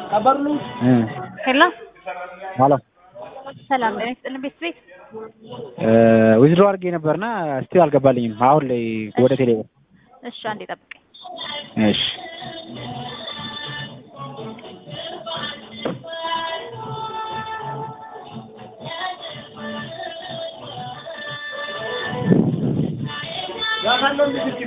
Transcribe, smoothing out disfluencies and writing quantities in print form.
ሄሎ ሄሎ ሰላም ለኔ ቤት ዊዝድሮ አድርጌ ነበርና እስቲ አልገባልኝም። አሁን ላይ ወደ ቴሌ እሺ አንዴ ጠብቀኝ። እሺ ያካለው ልጅ